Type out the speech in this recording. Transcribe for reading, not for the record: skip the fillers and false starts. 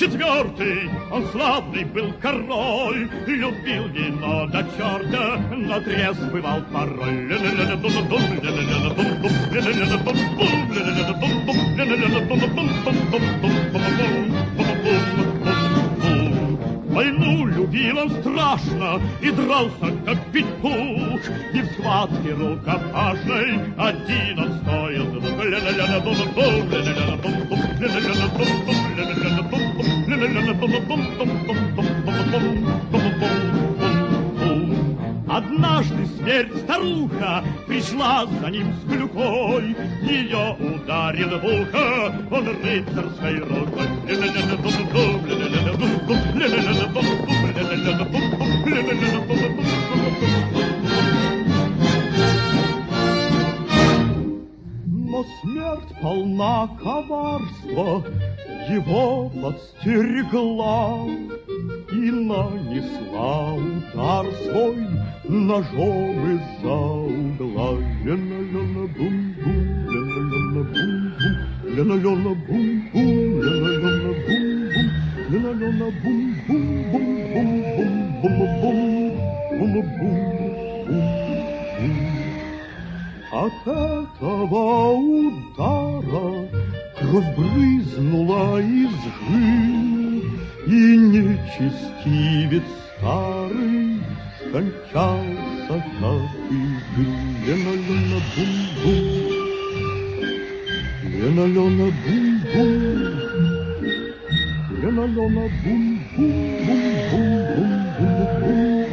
IV, он славный был король, любил вино до черта, но трезв бывал порой. Войну любил он страшно и дрался, как петух, и в схватке рукопашной один он стоил двух. Однажды смерть-старуха пришла за ним с клюкой, ее ударил в ухо он рыцарской рукой. Но смерть полна коварства, его подстерегла и нанесла удар свой ножом из-за угла. Лена-лена-бум-бум, лена-лена-бум-бум, лена-лена-бум-бум, лена-лена-бум-бум, лена-лена-бум-бум-бум-бум-бум-бум-бум-бум. От этого удара кровь брызнула из жил, и нечестивец старый скончался, как и жил. Лена-лена-бум-бум, лена-лена-бум-бум, лена-лена-бум-бум-бум-бум-бум-бум-бум.